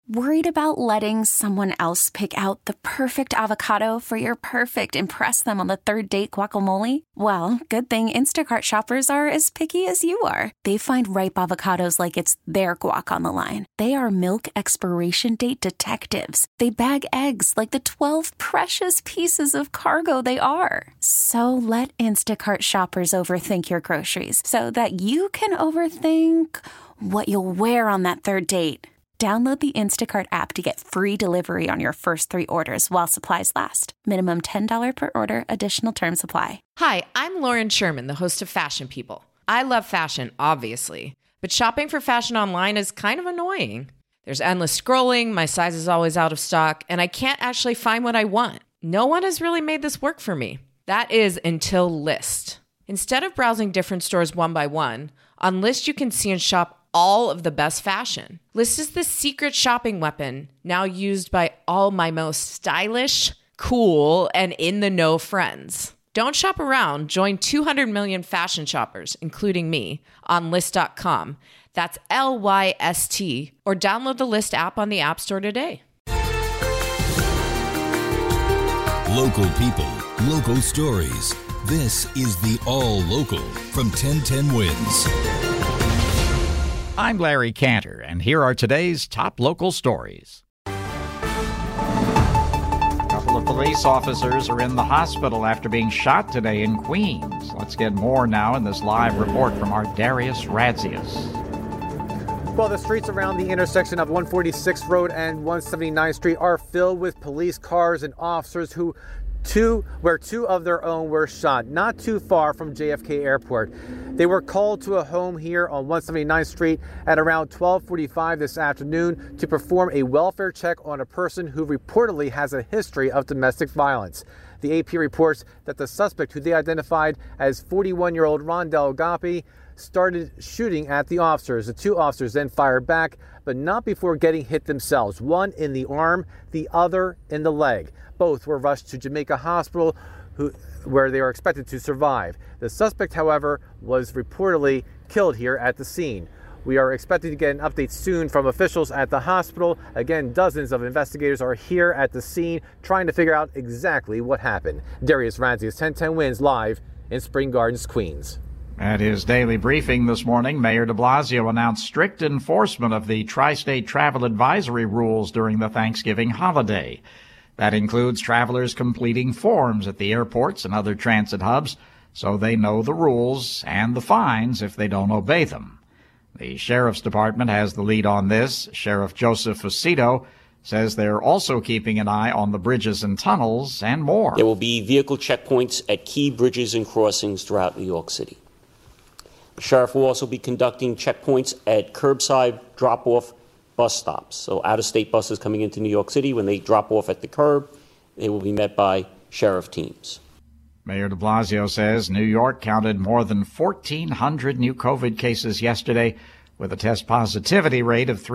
Worried about letting someone else pick out the perfect avocado for your perfect impress them on the third date guacamole? Well, good thing Instacart shoppers are as picky as you are. They find ripe avocados like it's their guac on the line. They are milk expiration date detectives. They bag eggs like the 12 precious pieces of cargo they are. So let Instacart shoppers overthink your groceries so that you can overthink what you'll wear on that third date. Download the Instacart app to get free delivery on your first 3 orders while supplies last. Minimum $10 per order. Additional terms apply. Hi, I'm Lauren Sherman, the host of Fashion People. I love fashion, obviously, but shopping for fashion online is kind of annoying. There's endless scrolling, my size is always out of stock, and I can't actually find what I want. No one has really made this work for me. That is until Lyst. Instead of browsing different stores one by one, on Lyst you can see and shop all of the best fashion. Lyst is the secret shopping weapon now used by all my most stylish, cool, and in-the-know friends. Don't shop around. Join 200 million fashion shoppers, including me, on Lyst.com. That's Lyst, or download the Lyst app on the App Store today. Local people, local stories. This is the All Local from 1010 Wins. I'm Larry Cantor, and here are today's top local stories. A couple of police officers are in the hospital after being shot today in Queens. Let's get more now in this live report from our Darius Radzius. Well, the streets around the intersection of 146th Road and 179th Street are filled with police cars and officers where two of their own were shot, not too far from JFK Airport. They were called to a home here on 179th Street at around 12:45 this afternoon to perform a welfare check on a person who reportedly has a history of domestic violence. The AP reports that the suspect, who they identified as 41-year-old Rondell Gopi, started shooting at the officers. The 2 officers then fired back, but not before getting hit themselves, one in the arm, the other in the leg. Both were rushed to Jamaica Hospital, where they are expected to survive. The suspect, however, was reportedly killed here at the scene. We are expecting to get an update soon from officials at the hospital. Again, dozens of investigators are here at the scene trying to figure out exactly what happened. Darius Radzius, 1010 Wins, live in Spring Gardens, Queens. At his daily briefing this morning, Mayor de Blasio announced strict enforcement of the Tri-State Travel Advisory rules during the Thanksgiving holiday. That includes travelers completing forms at the airports and other transit hubs so they know the rules and the fines if they don't obey them. The Sheriff's Department has the lead on this. Sheriff Joseph Fucito says they're also keeping an eye on the bridges and tunnels and more. There will be vehicle checkpoints at key bridges and crossings throughout New York City. The sheriff will also be conducting checkpoints at curbside drop-off bus stops. So out-of-state buses coming into New York City, when they drop off at the curb, they will be met by sheriff teams. Mayor de Blasio says New York counted more than 1,400 new COVID cases yesterday with a test positivity rate of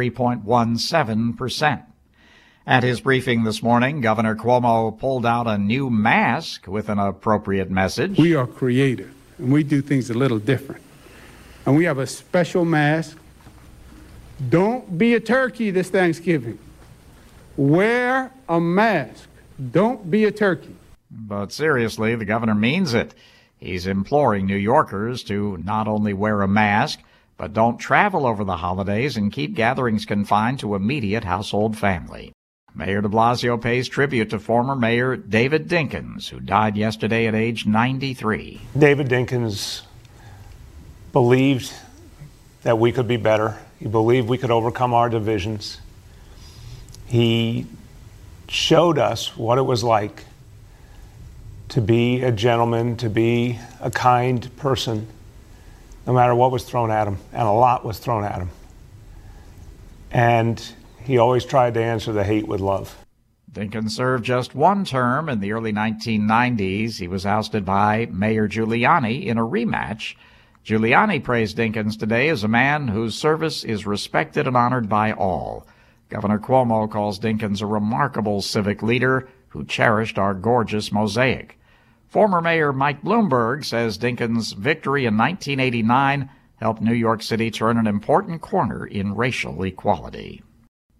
3.17%. At his briefing this morning, Governor Cuomo pulled out a new mask with an appropriate message. We are creative, and we do things a little different. And we have a special mask. Don't be a turkey this Thanksgiving. Wear a mask. Don't be a turkey. But seriously, the governor means it. He's imploring New Yorkers to not only wear a mask, but don't travel over the holidays and keep gatherings confined to immediate household family. Mayor de Blasio pays tribute to former Mayor David Dinkins, who died yesterday at age 93. David Dinkins believed that we could be better. He believed we could overcome our divisions. He showed us what it was like to be a gentleman, to be a kind person, no matter what was thrown at him, and a lot was thrown at him. And he always tried to answer the hate with love. Dinkins served just one term in the early 1990s. He was ousted by Mayor Giuliani in a rematch. Giuliani praised Dinkins today as a man whose service is respected and honored by all. Governor Cuomo calls Dinkins a remarkable civic leader who cherished our gorgeous mosaic. Former Mayor Mike Bloomberg says Dinkins' victory in 1989 helped New York City turn an important corner in racial equality.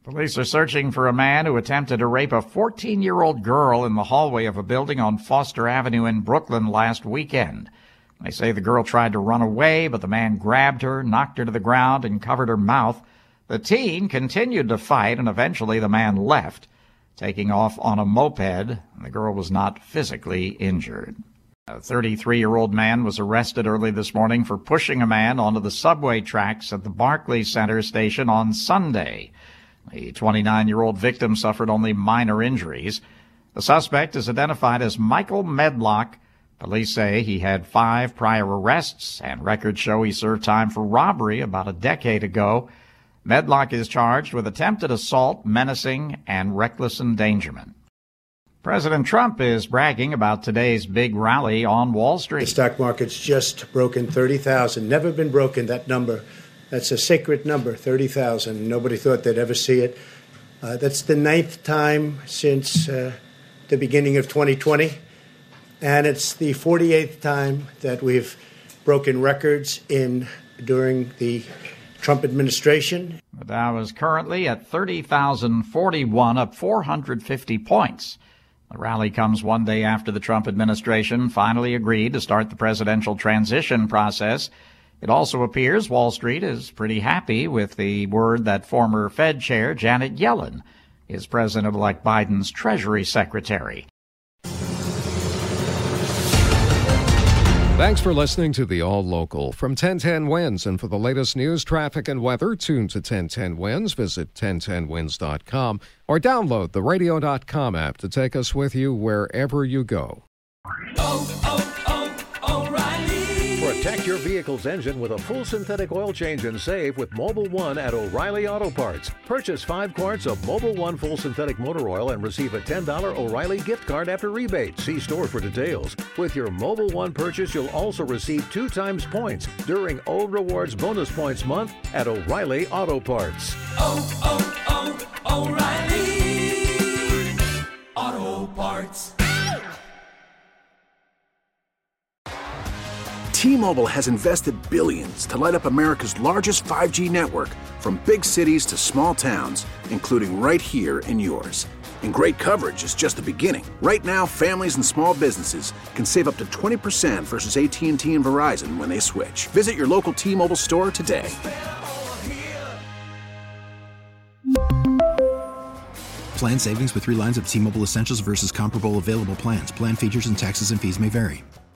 Police are searching for a man who attempted to rape a 14-year-old girl in the hallway of a building on Foster Avenue in Brooklyn last weekend. They say the girl tried to run away, but the man grabbed her, knocked her to the ground, and covered her mouth. The teen continued to fight, and eventually the man left, taking off on a moped. The girl was not physically injured. A 33-year-old man was arrested early this morning for pushing a man onto the subway tracks at the Barclays Center station on Sunday. The 29-year-old victim suffered only minor injuries. The suspect is identified as Michael Medlock. Police say he had 5 prior arrests, and records show he served time for robbery about a decade ago. Medlock is charged with attempted assault, menacing, and reckless endangerment. President Trump is bragging about today's big rally on Wall Street. The stock market's just broken 30,000. Never been broken, that number. That's a sacred number, 30,000. Nobody thought they'd ever see it. That's the 9th time since the beginning of 2020. And it's the 48th time that we've broken records during the Trump administration. The Dow is currently at 30,041, up 450 points. The rally comes one day after the Trump administration finally agreed to start the presidential transition process. It also appears Wall Street is pretty happy with the word that former Fed Chair Janet Yellen is President-elect Biden's Treasury Secretary. Thanks for listening to the All Local from 1010 Winds. And for the latest news, traffic, and weather, tune to 1010 Winds. Visit 1010winds.com or download the radio.com app to take us with you wherever you go. Protect your vehicle's engine with a full synthetic oil change and save with Mobil 1 at O'Reilly Auto Parts. Purchase 5 quarts of Mobil 1 full synthetic motor oil and receive a $10 O'Reilly gift card after rebate. See store for details. With your Mobil 1 purchase, you'll also receive 2 times points during O Rewards Bonus Points Month at O'Reilly Auto Parts. O'Reilly Auto Parts. T-Mobile has invested billions to light up America's largest 5G network, from big cities to small towns, including right here in yours. And great coverage is just the beginning. Right now, families and small businesses can save up to 20% versus AT&T and Verizon when they switch. Visit your local T-Mobile store today. Plan savings with 3 lines of T-Mobile Essentials versus comparable available plans. Plan features and taxes and fees may vary.